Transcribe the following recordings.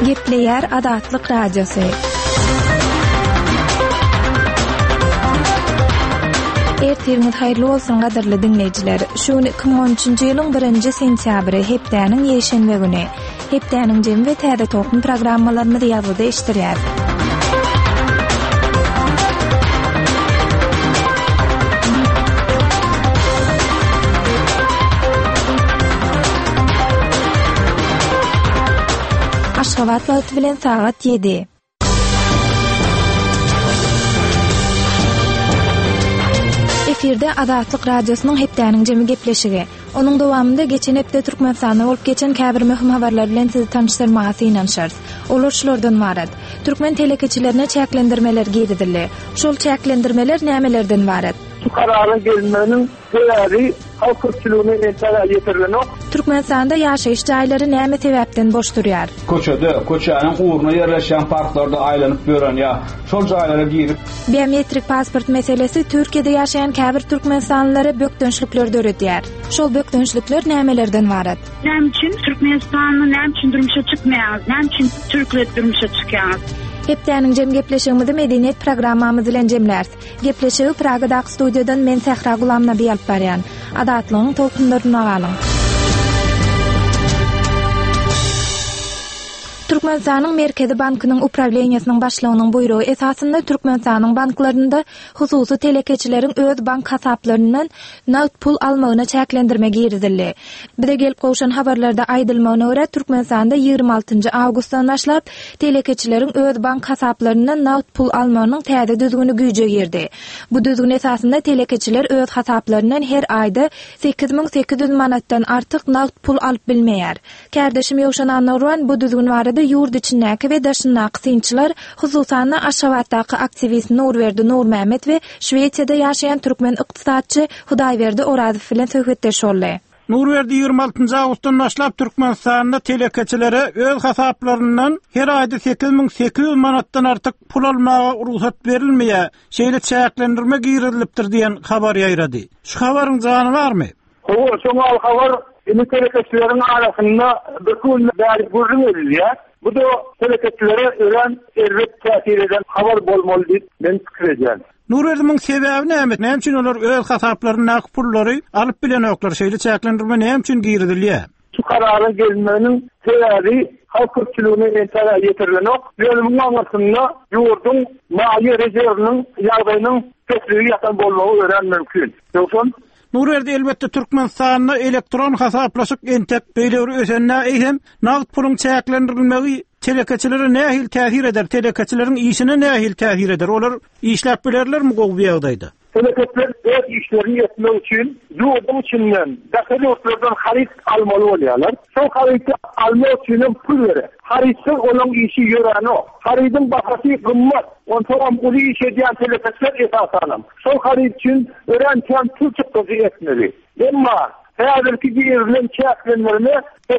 Gepleýär Adatlyk Radiosu. Ertirňiz haýrly bolsun gadarly dinleýijiler. Şuny 2013-nji ýylyň 1-nji sentýabry hepdäniň ýeşenbe güni. Hepdäniň jem we täze tokun programmalaryny ýazyda eşdirýär. Aşgabat wagty bilen saat 7. Efirde Adatlyk Radiosynyň hepdäniň jemi gepleşigi. Onuň dowamında geçen hepde Türkmenistanda bolup geçen käbir möhüm habarlar bilen sizi tanışdyrmaga synanşarys. Olar şulardan barat. Türkmen telekeçilerine çäklendirmeler giýdirildi. Şol çäklendirmeler nämelerden barat? Karara gelmenin sebebi halk köpçülüğüne entara yetirlenok. Türkmenistanda ýaşaýyş jaýlary näme sebäpden boş durýar? Koçanyň uğruna ýerleşen parklarda aýlanyp ýören ýa şol jaýlara girip biometrik pasport meselesi Türkiýede ýaşaýan käbir türkmenistanlylary bökdönçlükler öğretýär. Şol bökdönçlükler nämelerden barat? Näme üçin Türkmenistanyň näme üçin durmuşa çykmaýar? Näme üçin Türkler durmuşa çykýar? Hepdäniň jem gepleşigimizi medeniýet programmamyz bilen jemlärs. Gepleşigi Pragadaky studiýadan men Sehra Gulamna biýalp barýan. Adatlygyň tolkunlaryna galyň. Türkmenistanyň Merkezi Bankynyň upravleniýasynyň başlygynyň buýrugy esasında Türkmenistanyň banklarynda hususy telekeçileriň öz bank hasaplaryndan nagd pul almagyna çäklendirme giýirildi. Bide gelip gowşan habarlarda aýdylmagyna görä Türkmenistanda 26-njy awgustdan başlap telekeçileriň öz bank hasaplaryndan nagd pul almagynyň täze düzgüni güýje girdi. Bu düzgün esasında telekeçiler öz hasaplaryndan her aýda 8800 manatdan artyk nagd pul alyp bilmeýär. Kärdeşim Ýowşan Anarwan bu düzgün ýurt içindäki we daşyndaky synçylar, hususan Aşgabatdaky aktivist Nurberdi Nurmehmet we Şweýçiýada ýaşaýan türkmen ykdysadçy Hudaýberdi Orazow bilen söhbetleşýärler. Nurberdi 26-njy awgustdan başlap Türkmenistanda telekeçilere öz hasaplaryndan her aýda 8800 manatdan artyk pul almaga ruhsat berilmeýär. Şeýle çäklendirme giýirilipdir diýen habar ýaýrady. Şu habaryň jany barmy? Şoňa habar telekeçilerin arasında bütün bäri görülýär. Bu da telekeçilere ölen errek täsir eden habar bolmaly diýip men pikir edýän. Nurberdiň sebebi näme? Näme üçin olar öz hasaplaryna pullary alyp bilenoklar şeýle çäklendirme näme üçin giýirilýär? Şu karara gelmenin sebebi halk köpçülüğüne entara yetirlenok. Bölümün anlatımında ýurdun mali rezervinin ýagdaýynyň köpçülüğü ýatan bolmagy ören mümkin. Ýoksa Nurberdi elbette Türkmenistanyň elektron hasaplaşyk entek beýleri ösenä eýhem nagd puluň çäklendirilmegi telekeçilere nähil täsir eder? Telekeçileriň işine nähil täsir eder? Olar işläp bilerlermi gowy ýagdaýda? Telekeçiler öz işlerini ýetmek üçin ýurdun içinden daxily ortalardan harit almaly bolýarlar. Şol haritdi almak üçin pul berer. Haritsyz olaň işi ýöräni. Harityň bahasy gymmat. Ondan bu işe diýen telekeçiler esasanam. Şol harit üçin ören çan pul çykdygy etmeli. Emma häzirki giýerilen çäklendirme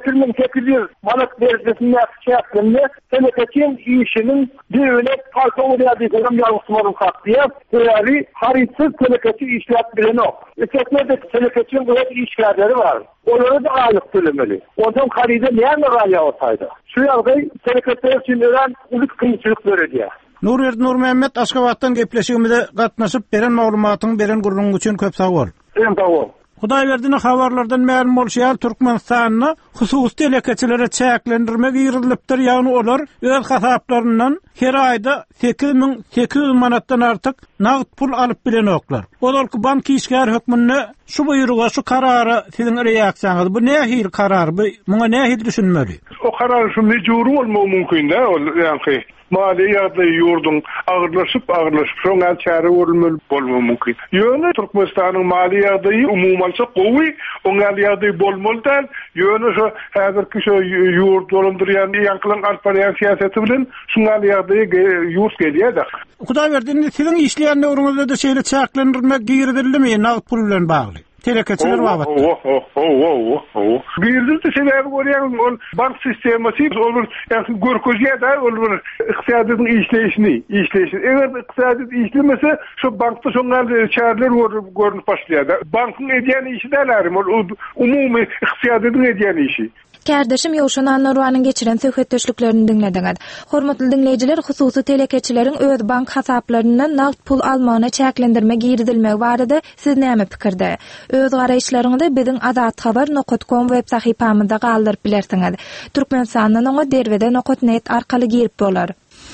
8800 manat derecesinde çäklendirme telekeçiň işiniň düýüne palto ýadygyň ýalgysmaryň hakdyýar. Täze haritsyz telekeçi işläp bilenok. Etkilerde telekeçiň öz işgärleri bar. Onlara da aýlyk tölemeli. Ondan harida näme raýa olsaydy. Şu ýagdaý telekeçiler üçin ören ulyk kynçylyk berýär. Nurberdi Nurmehmet Aşgabatdan gepleşigimizde gatnaşyp beren maglumatyny beren gurulmagy üçin köp sag bol. Sağ ol. Hudaýberdiň habarlardan ma'lum bolýar Türkmenistanyň hususy telekeçilere çäklendirme giýirilipdir. Ýagny olar öz hasaplaryndan her aýda 8800 manatdan artyk nagd pul alyp bilenoklar. Olar ki bank işgär hökmünde şu buýruga, şu karara siziň reaksiýaňyz bu nähil karar? Muňa nähil düşünmeli? O karar şu mecburi bolmagy mümkin-de, ýani mali ýagdaý ýurdun agyrlaşyp şoňa çäre görülmeli bolmagy mümkin. Ýöne Türkmenistanyň mali ýagdaýy umumyça gowy, oňa ýagdaý bolmaly. Ýöne şu häzirki şu ýurt dolandyrýan ýankylan alpariýan siýasety bilen şoňa ýagdaý ýurt gelýär. Hudaýberdi siziň işleýän öwrüňizde de şeýle çäklendirme giýirildi nagd pul bilen bagly? Telekeçiler wabat. Giýirildi sebebi görýän bank sistemasi olur, ýa-ni görkezýär, olur ykdysadyň işleýişini. Eger ykdysady işlemese, şu bankda şoňa çäreler görünüp başlaýar. Bankyň edýän işi dälerim, umumy ykdysadyň edýän işi. Kardeşim Yoşan Nurwanyň geçiren söhbetdeşliklerini dinlediňiz. Hormatly dinleyijiler, hususy telekeçileriň öz bank hasaplaryndan naqd pul almagyna çäklendirme giridilmegi barada siz näme pikirde? Öz garaýşlaryňyzy biziň azathabar.com web sahypamyzda galdyryp bilersiňiz. Türkmenistanyň oňa derwede.net arkaly girip bolar.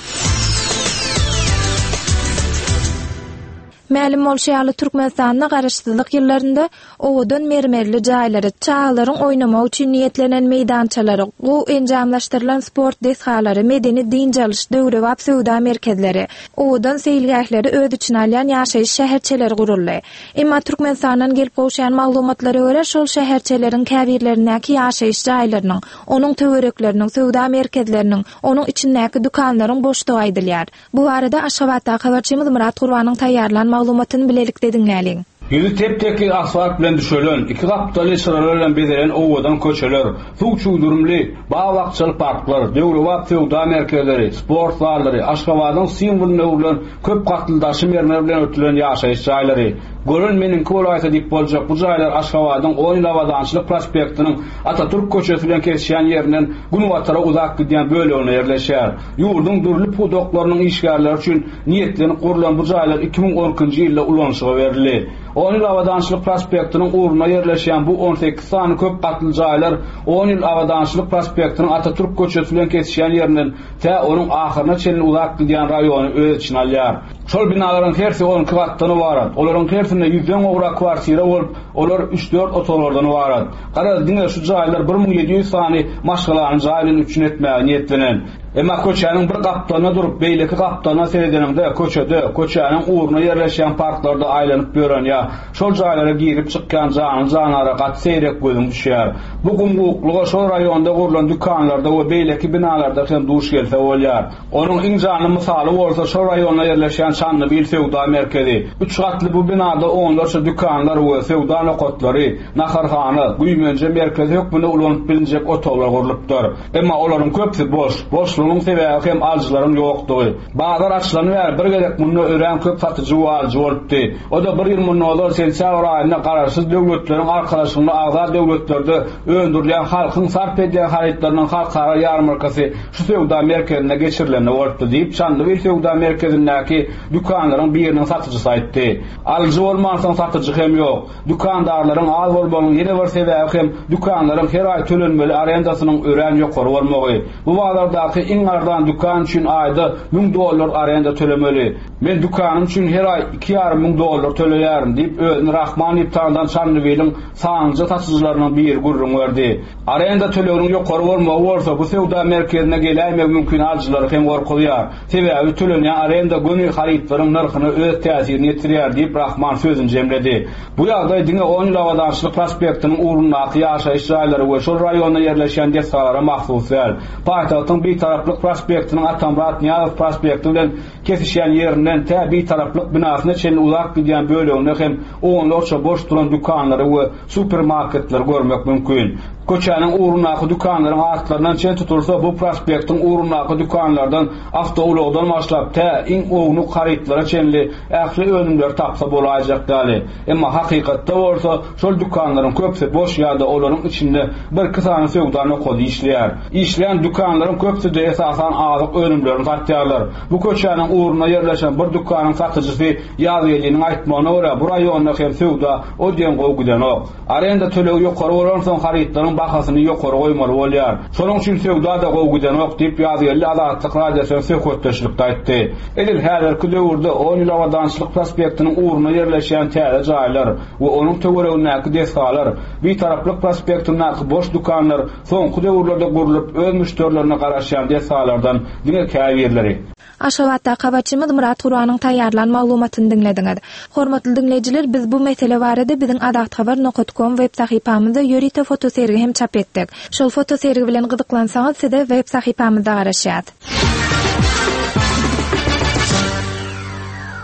Mälim bolşaýaly Türkmenistanyň garaşsyzlyk ýyllarynda owadan mermerli jaýlary, çağlaryň oýnamak üçin niýetlenen meýdançalary, bu enjamlaşdyrylan sport deshalary, medeni dinjalış, döwre we söwda merkezleri, owadan seýilgähleri öz üçin alýan ýaşaýyş şäherçeleri guruldy. Emma Türkmenistanyň gelip goşan maglumatlary görä şol şäherçeleriň käbirlerindäki ýaşaýyş jaýlarynyň, onuň töwerekleriniň, söwda merkezleriniň, onuň içindäki dukanlaryň boşdugy aýdylýar. Bu arada Aşgabatda habarçymyz Murat Gurwanyň taýýarlan maglumatyny bilelik dediňläliň. Yüzü tepteki asfalt bilen düşölen, iki kaptaly sıralar bilen bedelen owadan köçeler, suw çuýdurumly, bagwakçylyk parklar, döwre we söwda merkezleri, sport zallary, Aşgabatyň simwoluny ulan köp gatyldaşy mermer bilen ötülen ýaşaýyş jaýlary. Görün meniň kolaýsa diýip boljak bu jaýlar Aşgabatyň 10 ýyl awadançylyk prospektiniň Atatürk köçesi bilen kesişen ýerinden Günwatara uzak gidýän bölegine ýerleşýär. Ýurdun durly pudoklarynyň işgärleri üçin niýetlenip gurulan bu jaýlar 2012-nji ýylda ulanşyga berildi. 10 ýyl awadançylyk prospektiniň uruna ýerleşýän bu 18 sany köp gatly jaýlar 10 ýyl awadançylyk prospektiniň Atatürk köçesi bilen kesişen ýerinden tä onuň ahyryna çenli uzak gidýän raýony öz içine alýar. Şol binalaryň hersi 10 gatdan ibaret. Olaryň hersinde 100 owra kwartira bolup, olar 3-4 otolardan ibaret. Garaz diňe şu jaýlar 1700 sany maşgalanyň jaýlyny üçin etmäge niýetlenen. Emma köçäniň bir gapdana durup beýleki gapdana seredeninde köçäniň uruna ýerleşýän parklarda aýlanyp ýören ýa şol jaýlara girip çykýan janara gat seyrek gözüň düşýär. Bu gumgukluga şol raýonda gurulan dükanlarda we beýleki binalarda hem duş gelse bolýar. Onuň iň jany misaly bolsa şol raýonda ýerleşýän şanly bir söwda merkezi. 3 gatly bu binada onlarça dükanlar we söwda nokotlary, naharhana, güýmenje merkezi hökmüne ulanyp bilinjek otolar gurulypdyr. Emma olaryň köpsi boş Şunun sebäbi hem aljylaryň ýokdugy. Bazar açlanyp bir gedek muny ören köp satyjy bolupdy. O da bir ýyl mundan sentýabr aýyna garaşsyz döwletleriň arkalaşygyna agzar döwletlerde öndürilýän halkyň sarp edýän haýatlarynyň halkara ýarmarkasy şu söwda merkezine geçirilende bolupdy diýip şanly bir söwda merkezindäki dükanlaryň biriniň satyjysy aýtdy. Aljy bolmasaň satyjy hem ýok. Dükandarlaryň az bolmagynyň ýene bir sebäbi hem dükanlaryň her aý tölenmeli arendasynyň ören ýokary bolmagy. Bu wagtlarda iň ardan dukan üçin aýda $1000 arenda tölemeli. Men dukanım üçin her aý $2,500 töleýärim diýip özüni Rahman iptandan Çanlybeýliň saňjy satyjylarynyň bir gurrun berdi. Arenda töleginiň ýokary bolmagy bolsa bu söwda merkezine gelýärmek mümkin aljylar hem gorkulýar. Sebäbi tölenýän arenda göni haritlaryň narhyna öz täsirini ýetirýär diýip Rahman sözüni jemledi. Bu ýagdaý diňe 10 ýyl awadançylyk prospektiniň urundaky ýaşaýyş jaýlary we şol raýonda ýerleşýän dessalara mahsus däl. Paýtagtyň bir taraplyk prospektiniň Atamrat Niýazow prospekti bilen kesişýän ýerinden täbi taraplyk binasyna çenli uzak gidýän böleginde hem onlarça boş duran dükanlary we supermarketler görmek mümkin. Köçäniň urunaky dükanlaryň artlaryndan çen tutulsa bu prospektiň urunaky dükanlardan awtoulogdan başlap tä iň ownu haritlara çenli ähli önümler tapsa bolajak däli. Emma hakykatda bolsa şol dükanlaryň köpsi boş ýa-da olaryň içinde bir kysany söwdany kody işleýär. Işleýän dükanlaryň köpsi de esasan azyk önümlerini satýarlar. Bu köçäniň uruna ýerleşen bir dükanyň satyjysy ýazylygynyň aýtmagyna görä bu raýonda hem söwda ödýän gowgudan ok. Arenda tölegi ýokary bolan soň haritlaryň bahasyny ýokary goýmaly bolýar. Şonuň üçin söwda da gowgudan ok diýip ýazyly Azatlyk radiosyny söhbetdeşlikde aýtdy. Edil häzirki döwürde 10 ýyl awadançylyk prospektiniň uruna ýerleşýän täze jaýlar we onuň töweregindäki deshalar, bir taraplyk prospektiniň boş dükanlar soňky döwürlerde gurulup öz müşterilerine garaşýan deshalardan diňe käbirleri. Aşgabatda habarçymyz Murat Gurwanyň taýýarlan maglumatyny dinlediňiz. Hormatly dinleyijiler, biz bu mesele barada biziň azathabar.com web sahypamyzda ýörite fotosergi hem çap etdik. Şol fotosergi bilen gyzyklansaňyz size web sahypamyzda garaşýat.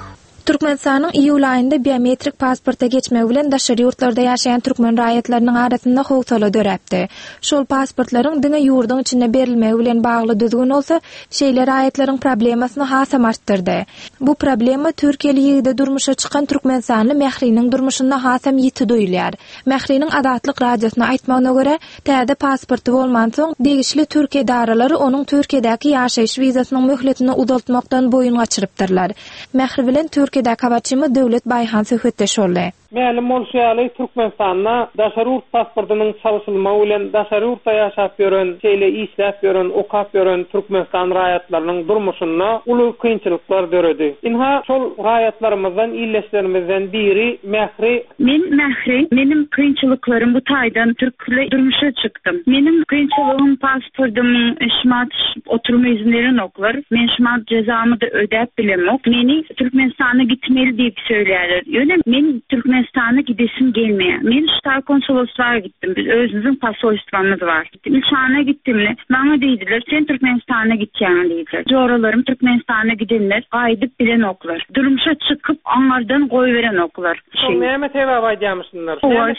Türkmenistanyň iýul aýynda biometrik pasporta geçmegi bilen daşary ýurtlarda ýaşaýan türkmen raýatlarynyň arasynda howsala döräpdi. Şol pasportlaryň diňe ýurdun içinde berilmegi bilen bagly düzgün bolsa, şeýle raýatlaryň problemasyny hasam artdyrdy. Bu problema Türkiýeli ýigide durmuşa çykan türkmenistanly Mähriniň durmuşynda hasam ýiti duýulýar. Mähriniň adatlyk radiosyna aýtmagyna görä, täze pasporty bolman soň degişli Türkiýe daralary onuň Türkiýedäki ýaşaýyş wizasynyň möhletini uzaltmakdan boyun gaçyrypdyrlar. Mähri bilen Türkiýede kabaçymy Döwlet Baýhan söhbetdeş boldy. Mälim bolşaly Türkmenistanda daşary urt pasportynyň çalyşylmagy bilen daşary urtda ýaşap ýören, şeýle işläp ýören, okap ýören Türkmenistan raýatlarynyň durmuşyna uly kynçylyklar döredi. Inha şol raýatlarymyzdan, illeşlerimizden biri Mähri. Menim kynçylyklarym bu taýdan türkle durmuşa çykdym. Menim kynçylygym pasportymyň şmat oturma izinlerini oklar. Men şmat cezamy da ödäp bilemok. Meni Türkmenistana gitmeli diýip söýlerler. Ýöne men Türkmenistan'a gidesim gelmeye. Men ştar konsolosluğa gittim. Biz özümüzün pasolostlığımız var. İlçana gittimle. Bana dediler sen Türkmenistan'a gideceğini dediler. Coğralarım Türkmenistan'a gidenler qaydyp bilen oklar. Durmuşa çıkıp onlardan koy veren oklar. Näme sebäp aýdýarmyşlar?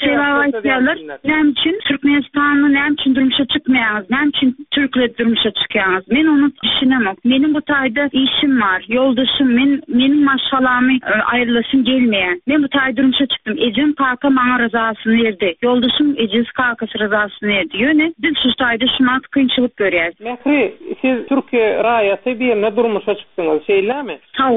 Näme üçin Türkmenistan'a näme üçin durmuşa çykmaýaňyz? Näme üçin Türkler durmuşa çykýaňyz? Men onu düşünemok. Menim bu taýda işim var. Yoldaşım menim maşgalamy aýrylasym gelmeýär. Men bu taýda durmuşa çıktım. Ecem kaka bana rızasyny berdi. Yoldaşım Eciz kakasy rızasyny berdi. Ýöne biz şu taýda şumat kynçylyk görýäris. Mähri, siz Türkiýe raýaty birine durmuşa çykdyňyz, şeýlemi?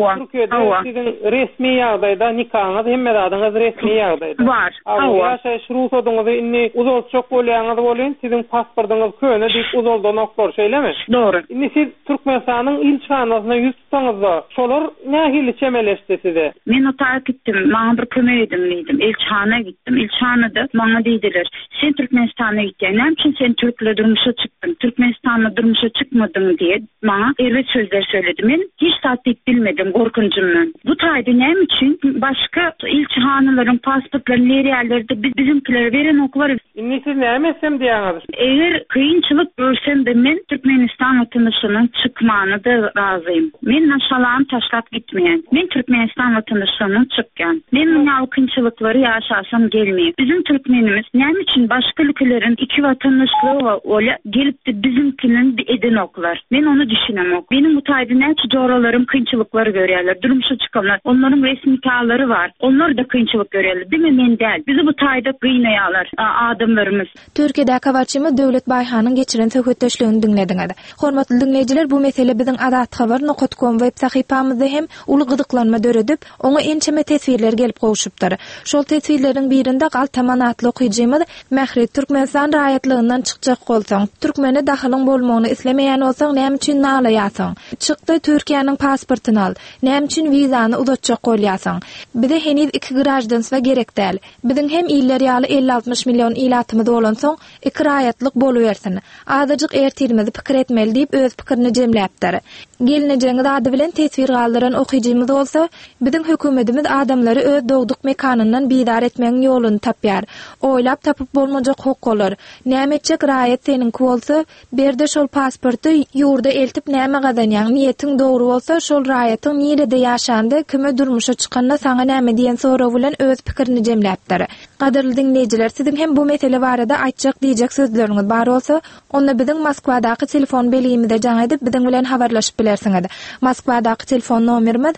Hawa. Sizin resmi ýagdaýda nikahyňyz hemme adyňyz resmi ýagdaýda. Var. Hawa. Ýaşaýyş ruhsatyňyzy inni uzalçak bolýaňyz bolýan, sizin pasportyňyz köne diýip uzaldan oklar, şeýlemi? Doğru. Inni siz Türkmenistanyň ilçanasyna ýüz tutsaňyzda, şolar nähili çemeleşdi size? Men otağa gittim. Bana bir kömek edin dedim. İlçana gittim. İlçanada bana dediler. Sen Türkmenistan'a gittin. Ne için sen Türk'le durmuşa çıktın? Türkmenistan'la durmuşa çıkmadın diye bana evet sözler söyledim. Ben hiç tatbik bilmedim korkuncumdan. Bu taýda ne için başka ilçanaların pasportlarını yerlerde bizimkiler veren oklar. Inni siz näme etsem diýäňiz? Eğer kıyınçılık görsem de men Türkmenistan vatandaşının çıkmağına da razıyım. Men naşalan taşlap gitmeyen. Men Türkmenistan vatandaşının çıkken. Men kynçylykları ýaşasam gelmeýär. Bizim Türkmenimiz näme üçin başga ülkelerin iki vatandaşlığı ola gelip de bizimkinin eden oklar. Men onu düşünemok. Benim bu taýda näçe joralarym kynçylykları görýärler. Durmuşa çıkanlar. Onların resmi kağıtları var. Onlar da kynçylyk görýärler. Değil mi men däl? Bizi bu taýda gynýarlar adamlarımız. Türkiýede kabarçymy Döwlet Baýhanyň geçiren söhbetdeşligini dinlediňiz. Hormatly dinleýijiler, bu mesele biziň Adat Habar.com web sahypamyzda hem uly gyzyklanma döredip, oňa ençeme tesbirler gelip gowuşupdyr. Şol tesbirleriň birinde galtamanatly okyjymyz Mähri Türkmenistan raýatlygyndan çykjak bolsaň, türkmene dahylyň bolmagyny islemeýän bolsaň, näme üçin nalaýasyň? Çykdy Türkiýanyň pasportyny al. Näme üçin wizany uzatjak bolýasyň? Bize heniz iki grajdansyna gerek däl. Biziň hem iller ýaly 50-60 million ilatymyz bolan soň iki raýatlyk boluversin. Azyjyk ertirmezi pikir etmeli diýip öz pikirini jemläpdir. Gelineceğiniz adı bilen tesbir galdyran okyjymyz bolsa, biziň hökümetimiz adamlary öz dogduk mekanyndan bidar etmeň ýolunu tapýar. Oýlap tapyp bolmajak hok bolar. Näme etjek raýat seniňki bolsa, berde şol pasporty ýurda eltip näme gadanýaň, niýetiň dogry bolsa, şol raýatyň nirede ýaşandy, kime durmuşa çykanda saňa näme diýen soraw bilen öz pikirini jemläpdir. Gaderly dinleýijiler, siziň hem bu mesele barada aýtjak diýjek sözleriňiz bar bolsa, onda biziň Moskwadaky telefon beligimizde jaň edip biziň bilen habarlaşyp bilersiňiz. Moskwadaky telefon nomerimiz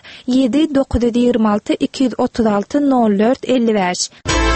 7-926 236 04 55.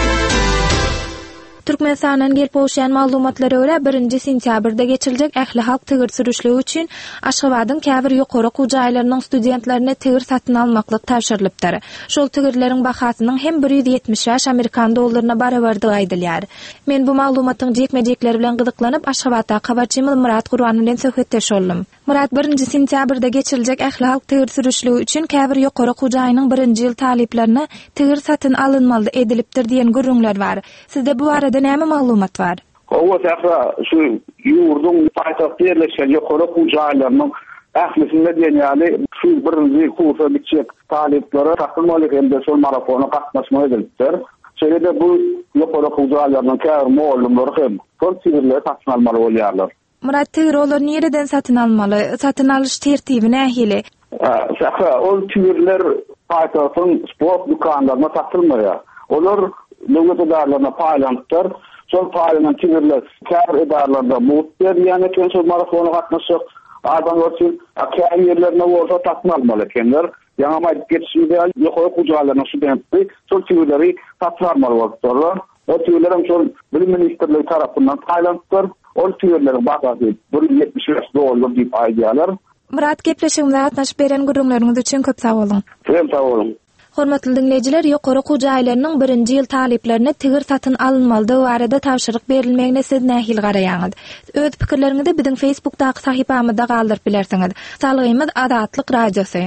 Türkmenistanyň gelip bolşan maglumatlary görä 1-nji sentýabrda geçiriljek ähli halk tigir sürüşligi üçin Aşgabatyň käbir ýokary gujaýlarynyň studentlerine tigir satyn almaklyk tapşyrylypdyr. Şol tigirleriň bahasynyň hem 170 ýaş Amerikan dollaryna barabardygy aýdylýar. Men bu maglumatyň jekmejekleri bilen gyzyklanyp Aşgabatda habarçymyz Murat Gurban bilen söhbetdeş boldum. Murat 1-nji sentýabrda geçiriljek ähli halk tigir sürüşligi üçin käbir ýokary gujaýynyň 1-nji ýyl taliplerine tigir satyn alynmaly edilipdir diýen görüňler bar. Sizde bu arada näme maglumat var? O täze şu ýurdun paýtagty ýerleşen ýokary hujaýlarynyň ählisinde diýýäli şu birinji kursa bitjek taliplere takylmaly hemde şol marafona gatnaşmak edilipdir. Şeýle bu ýokary hujaýlarynyň käbir mollumlary hem şol tigirleri satyn almaly bolýarlar. Murat, tigir olar nereden satyn almaly? Satyn alyş tertibi nähili? O tigirler paytahtın sport dükkanlarına satılmaya. Olar devlet edarlarına paylantılar. Sol paylanan tigirler kar edarlarda muhtar yani könsel marafonu katmışık. Adamlar için kar yerlerine olsa tatmin almalı kendiler. Yanıma geçişinde yukarı kucağlarına studentli sol tigirleri tatmin almalı oldular. O tigirlerin sol bilim ministerliği tarafından paylantılar. O tigirlerin bakası 1.75 dolar deyip aydiyalar. Murat, gepleşigimizde gatnaşyp beren gurrumlaryňyz üçin köp sag bolun. Sağ olun. Hormatly dinleyijiler, ýokary kujaýlarynyň 1-nji ýyl talyplerini tigir satyn alynmaly barada tapşyryk berilmegine siz nähil garaýaňyz. Öz pikirleriňizi biziň Facebookdaky sahypamyzda galdyryp bilersiňiz. Salgymyz Adatlyk Radiosy.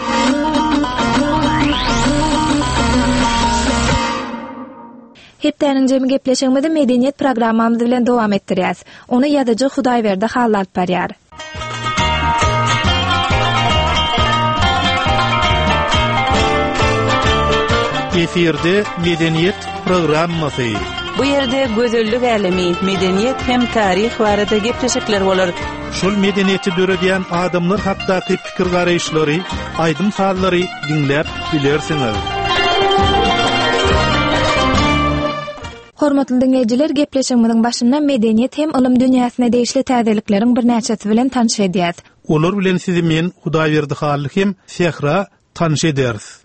Hepdeniň jemy gepleşigimizi medeniýet programmamyz bilen dowam etdirýäs. Onu ýazyjy Hudaýberdi hallalyp berýär. Efirde Medeniyet programmasy. Bu yerde gözellik alemi, medeniyet hem tarih barada gepleşikler bolar. Şol medeniyeti döredýän adamlar hakdaky pikir garaýşlary, aýdym sallary dinläp bilersiňiz. Hormatly dinleyijiler, gepleşigimiziň başynda medeniyet hem ilm dünýäsine değişli täzelikleriň bir näçesi bilen tanış edýäs. Olar bilen sizi men Hudaýberdi Halym Sehra tanış ederiz.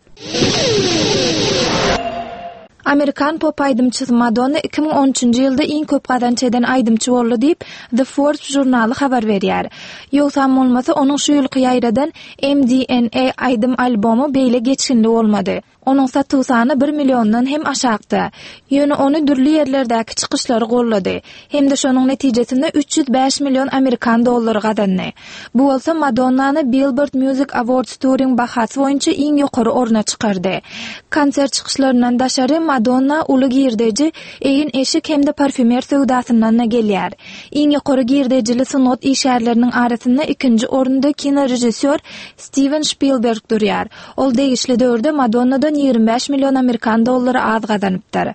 Amerikan pop aýdymçysy Madonna 2013-nji ýylda iň köp gazanç eden aýdymçy boldy diýip The Forbes jurnaly habar berýär. Ýogsam bolmasa onuň şu ýylky ýaýradan MDNA aýdym albomy beýle geçkinli bolmady. Onuň satyw sany 1 milliondan hem aşagdy. Ýöne onu dürli ýerlerdäki çykyşlary gollady. Hem de şonuň netijesinde 305 million Amerikan dollary gazandy. Bu bolsa Madonnany Billboard Music Awards Touring bahasy boýunça iň ýokary orna çykardy. Konsert çykyşlaryndan daşary Madonna uly girdeji, egin eşik hem de parfümer söwdasyndan gelýär. Iň ýokary girdejili synot işärleriniň arasynda ikinji orunda kino rejissor Steven Spielberg durýar. Ol degişli döwürde Madonna'dan 25 milyon Amerikan dollary az gazanypdyr.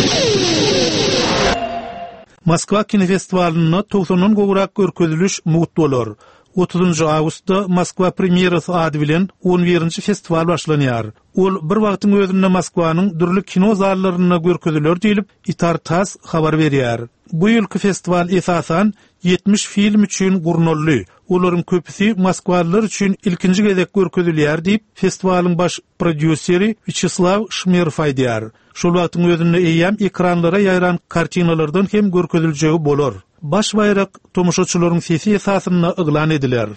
Moskva Kino Festivalynda 90-dan gowrak görkeziliş mugut bolar. 30 awgustda Moskva Premierasy ady bilen 11-nji festival başlanýar. Ol bir wagtyň özünde Moskwanyň dürli kino zallaryna görkeziler diýilip Itartas habar berýär. Bu ýylky festival esasan 70 film üçin gurnolly. Olaryň köpüsi Moskwalılar üçin ilkinji gezek görkezilýär diýip festiwalyň baş prodüseri Vyacheslav Shmerov aýdýar. Şol wagtyň özünde eýýäm ekranlara ýaýran kartinalardan hem görkeziljegi bolar. Baş bayrak tomoşaçylaryň sesi esasyna yglan ediler.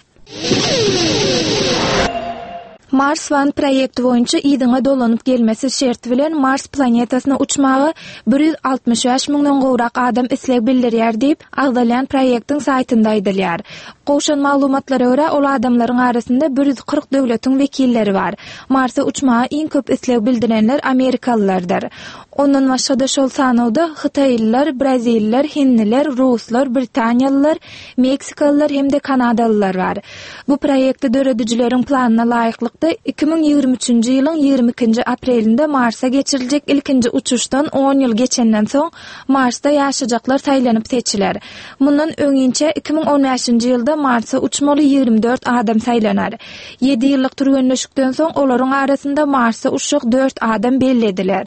Mars One proýekti boýunça ýydyňa dolanyp gelmesi şerti bilen Mars planetasyna uçmagy 165 miňden gowrak adam isleg bildirýär diýip agdalýan proýektiň saýtynda aýdylýar. Gowşan maglumatlara görä ol adamlaryň arasynda 140 döwletiň wekilleri bar. Marsa uçmagy iň köp isleg bildirenler Amerikalılardyr. Ondan başga da şol sanawda Hytaýlylar, Brazilliler, Hindliler, Ruslar, Britaniýalylar, Meksikalylar hem de Kanadalylar bar. Bu proýekti döredijileriň planına laýyklykda 2023-nji ýylyň 22-nji aprelinde Marsa geçiriljek ilkinji uçuşdan 10 ýyl geçenden soň Marsda ýaşajaklar saýlanyp seçiler. Mundan öňinçe 2015-nji ýylda Marsa uçmaly 24 adam saýlanar. 7 ýyllyk türgenleşikden soň olaryň arasynda Marsa uçjak 4 adam bellediler.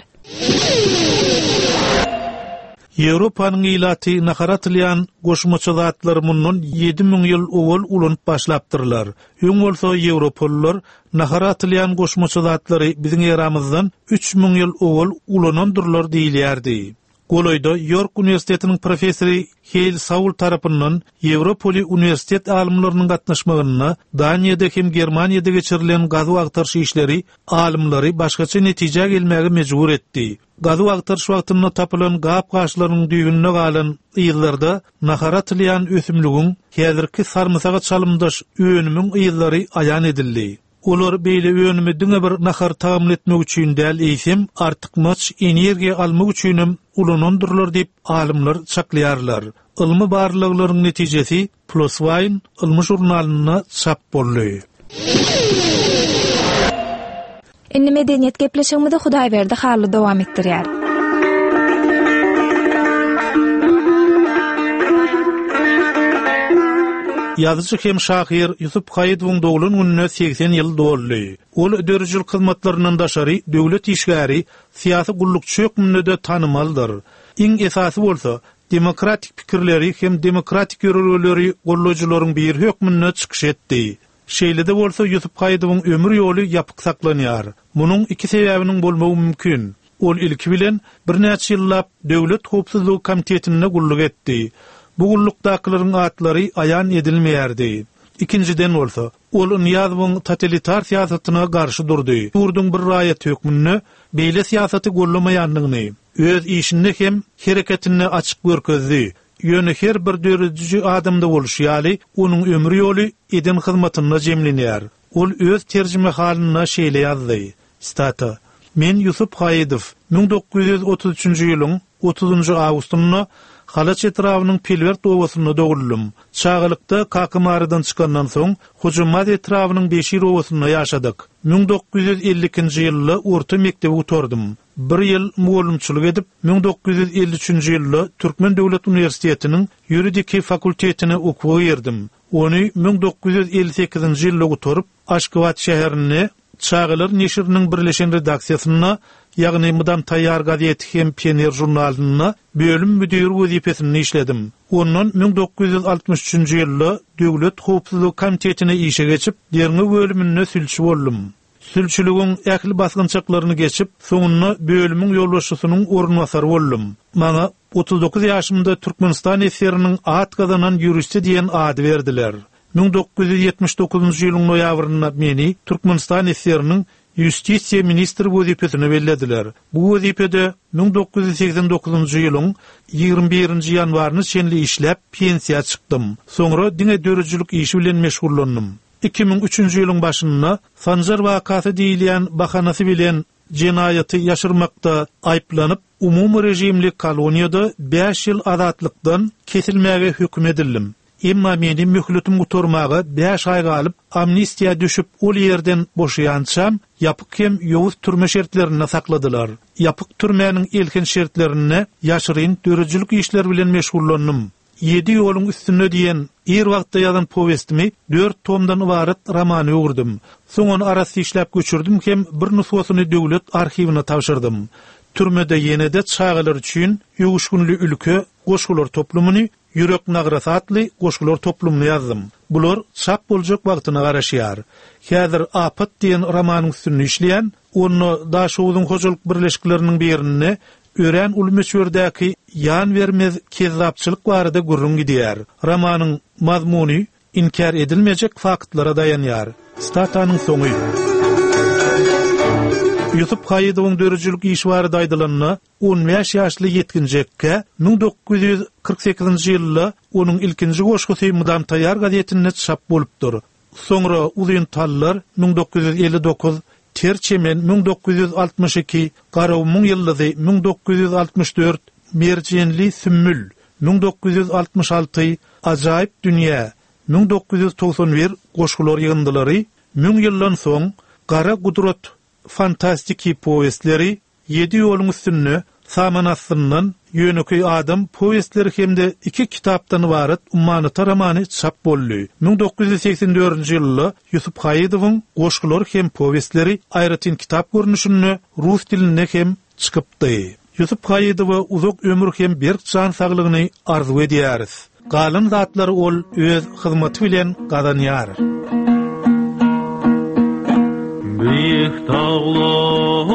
Ýewropanyň ýylaty naharatlyan goşmaça zatlar mundan 7000 ýyl owul ulanyp başlapdyrlar. Öň bolsa Ýewropalylar naharatlyan goşmaça zatlary biziň ýeramyzdan 3000 ýyl owul ulanandyrlar diýilýärdi. Goloyda York Üniversitetiniň professori Hale Saul tarapyndan Ýewropaly universitet alymlarynyň gatnaşmagyna Daniýada hem Germaniýada geçirilen gazy agtarşy işleri alymlary başgaça netije gelmäge mejbur etdi. Gazy agtarşy wagtynda tapylan gap gaşlarynyň düýünine galan ýyllarda naharatlyan ösümligiň häzirki sarmysaga çalymdaş öňümiň ýyllary aýan edildi. Olar beýle öňümi diňe bir nahar taýmyn etmek üçin däl eýsem, artykmaç energiýa almak üçinem ulanandyrlar diýip alymlar çaklaýarlar. Ilmi barlyklaryň netijesi Plus One ilmi jurnalyna çap boldy. Indi medeniýet gepleşigimizde Hudaýberdi haly dowam etdirýär. Yazıcı hem şahir Yusuf Hayidowyň dogulun gününe 80 ýyl doldy. Ol ödörjül hyzmatlarynyň daşary, döwlet işgäri, syýasy gullukçy hökmünde tanymaldyr. Iň esasy bolsa, demokratik pikirleri hem demokratik ýörelgeleri gollajylaryň bir hökmünde çykyş etdi. Şeýlede bolsa Yusuf Hayidowyň ömür ýoly ýapyk saklanýar. Munyň iki sebäbiniň bolmagy mümkin. Ol ilki bilen bir näçe ýyllap Döwlet Howpsuzlyk Komitetinne gulluk etdi. Bu gullukdakylaryň atlary aýan edilmeýärdi. İkinciden bolsa, ol Niýazowyň totalitar syýasatyna garşy durdy. Ýurduň bir raýat hökmünde beýle syýasaty gollamaýanlygyny, öz işinde hem hereketini açyk görkezdi. Ýöne her bir dörediji adamda bolýaly, onuň ömür ýoly eden hyzmatyna jemlenýär. Ol öz terjime halyna şeýle ýazdy. Stata: Men Yusuf Hayidow 1933-nji ýylyň 30-njy awgustynda Halaç etrawynyň Pilwert owasyna doguldum. Çağılykda Kakamarydan çykandan soň Hujumat etrawynyň Beşir owasyna ýaşadyk. 1952-nji ýylda orta mekdebe oturdum. Bir ýyl mugallimçilik edip 1953-nji ýylda Türkmen Döwlet Uniwersitetiniň ýuridik fakultetine okuwy berdim. Ony 1958-nji ýylda oturup Aşgabat şäherine Çağılar neşiriniň birleşen redaksiýasyna, ýagny Mydam Taýýar gazeti hem Pioner jurnalyna bölüm müdiri wezipesini işledim. Ondan 1963-nji ýylda Döwlet Howpsuzlyk Komitetine işe geçip, derňi bölümine sülçi boldum. Sülçüligiň ähli basgynçaklaryny geçip, soňunda bölümiň ýolbaşçysynyň ornwasary boldum. Maňa 39 ýaşymda Türkmenistan eseriniň at gazanan ýuristi diýen ady berdiler. 1979-njy ýylyň noýabrynda meni Türkmenistan eseriniň Justisiýa ministri wezipesine bellädiler. Bu wezipede 1989-njy ýylyň 21-nji ýanwaryny şenli işläp pensiýa çykdym. Soňra diňe dörejilik işi bilen meşgullandym. 2003-njy ýylyň başynda Sanjar wakasy diýilen bahanasy bilen jenayaty ýaşyrmakda aýplanyp umumy rejimli koloniýada 5 ýyl azatlykdan kesilmäge hökm edildim. Emma meni möhletim uturmaga 5 ay galyp amnistiýa düşüp ol ýerden boşaýançam, ýapyk hem ýowuz türme şertlerini sakladylar. Ýapyk türmäniň ilkin şertlerini ýaşyryn dörejilik işler bilen meşgullandym. 7 ýoluň üstünde diýen ir wagtda ýazan powestimi 4 tomdan ibaret romany ugurdum. Soňra arasy işläp göçürdüm hem bir nüswasyny döwlet arhivine tapşyrdym. Türmede ýene-de çağılar üçin ýuguşgunly ülke goşgular toplumyny Yürek Nagrasy atly goşgular toplumyny ýazdym. Bular çap boljak wagtyna garaşýar. Häzir Apat diýen romanyň üstünde işleýän, onu daşowuň hojalyk birleşikleriniň birine ören ulmeçwerdäki ýan bermez kezzapçylyk barada gurrun gidýär. Romanyň mazmuny inkar edilmejek faktlara dayanýar. Statanyň soňy. Yusuf Hayidowyň dörejilik işi barada aýdylanyna 15 ýaşly ýetginjekkä 1948-nji ýylda onuň ilkinji goşgusy Mydam Taýýar gazetinde çap bolupdyr. Soňra uzun tallar 1959, Terçemen 1962, Garawmyň ýyldyzy 1964, Merjenli Sümmül 1966, Ajaýyp dünýä 1991 goşgular ýygyndylary, 1000 ýyldan soň Gara Gudrat fantastiki powestleri 7 ýoluň üstünde Samanasyndan Ýöneki adam powestleri hemde 2 kitapdan ibaret Ummanyta romany çap boldy. 1984-nji ýylda Yusuf Hayidowyň goşgular hem powestleri aýratyn kitap görnüşinde rus diline hem çykypdy. Yusuf Hayidowa uzak ömür hem berk jan saglygyny arzu edýäris. Galym zatlary ol öz hyzmaty bilen gazanýar. Büyük dağlar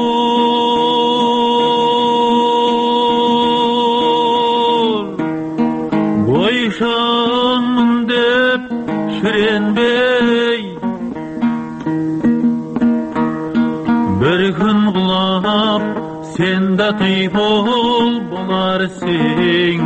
boyşan dep sürenbey bir gün gulap sen de typol bolarsyň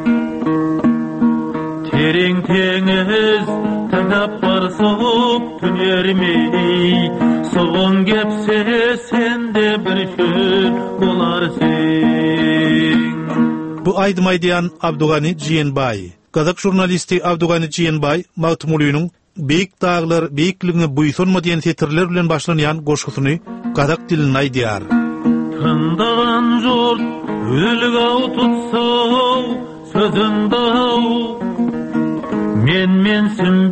tereň teňiz taňap barsyp tünermey soğun gepse sen de bir şün bolarsın. Bu aýdym Abdugany Jiýenbaý. Gazak jurnalisti Abdugany Jiýenbaý Magtumulynyň Beýik daglar beýikligine buýsunma diýen setirler bilen başlanýan goşgusyny gazak diline aýdýar. Tındagan jurt ölüge tutsa sözüň daw men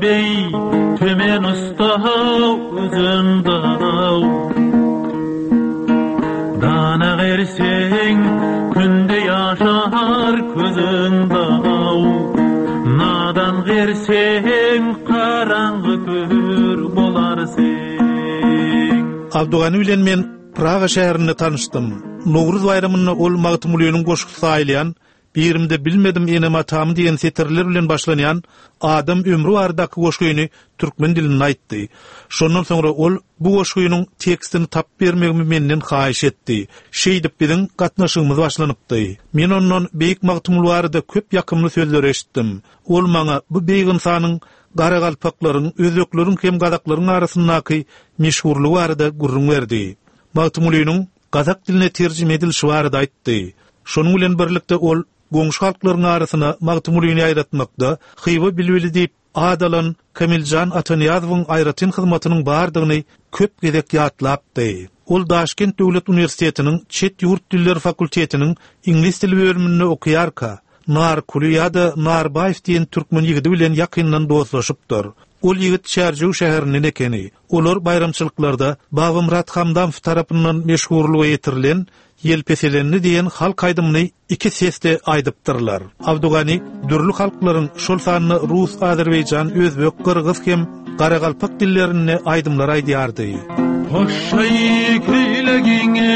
Nadan gerseň karangy kör bolarsyň. Abdugany bilen men Praga şäherinde tanışdym. Nowruz bayramyna ol Magtumulynyň goşgusy aýlayan, birimde bilmedim enem atam diýen seterler bilen başlanýan Adam ömrü bardaky goşgyny türkmen dilinde aýtdy. Şondan soňra ol bu goşgynyň tekstini tap bermegimi menden haýyş etdi. Şeýdip biziň gatnaşygymyz başlanypdy. Men ondan beýik Magtumul barada köp ýakymly sözler eşitdim. Ol maňa bu beýik insanyň gara galpaklaryň, özlekleriň hem gazaklaryň arasyndaky meşhurlygy barada gurrun berdi. Magtumulynyň gazak diline terjime edilişi barada aýtdy. Şonuň bilen birlikde ol goňşy halklaryň arasyna Magtumulyny aýratmakda hyby bilbili diýip adalan Kamiljan Ataniýazowyň aýratyn hyzmatynyň bardygyny köp gezek ýatlapdy. Ol Daşkent Döwlet Uniwersitetiniň Çet ýurt dilleri fakultetiniň İnglis dili bölüminde okuýarka, Nar Kuliyada Narbaýew diýen türkmen ýigidi bilen ýakyndan dostlaşypdyr. Ol ýigit Şärjüw şäheriniň ekeni. Olar bayramçylyklarda Baby Murat Hamdamov tarapyndan meşhurlyga ýetirilen Yelpeselenni diýen halk aýdymyny iki sesde aýdypdyrlar. Abdugany dürli halklaryň şol sanyny Rus, Azerbaýjan, Özbek, Kyrgyz hem Garagalpak dillerinde aýdymlar aýdýardy. Hoşay köylegiňe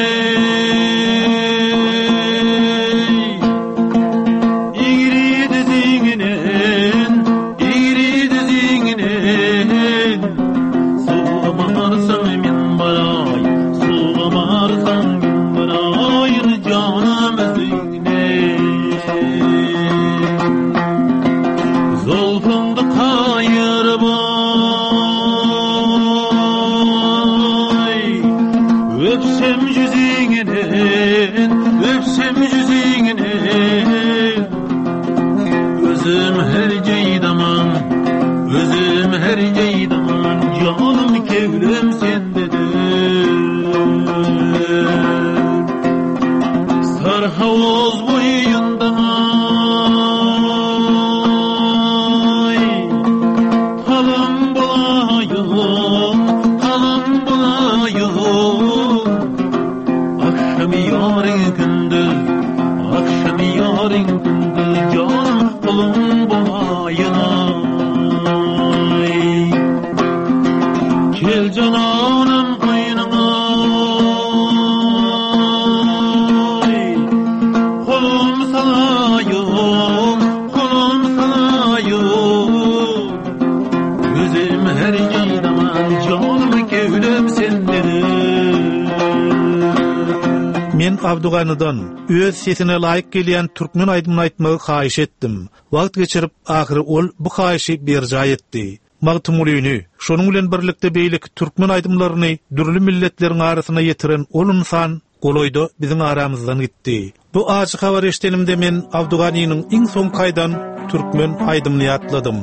Abduganydan öz sesine laýyk gelýän türkmen aýdymyny aýtmagy haýyş etdim. Wagt geçirip ahyry ol bu haýyşy berja etdi. Magtumulyny, şonuň bilen birlikde beýlik türkmen aýdymlaryny dürli milletleriň arasyna ýetiren ol insan goloýda biziň aramyzdan gitdi. Bu açyk habar eşdenimde men Abduganynyň iň soň kaýdan türkmen aýdymyny ýatladym.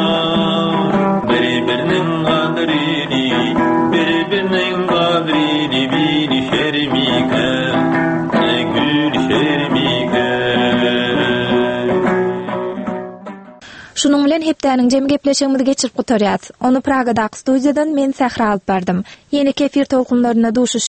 Birbirinin qadrini bilen hepdäniň jem gepleşigimizi geçirip gutarýas. Onu Pragadaky studiýadan men Sähra alyp bardym. Ýene kefir tolkunlaryna duşuş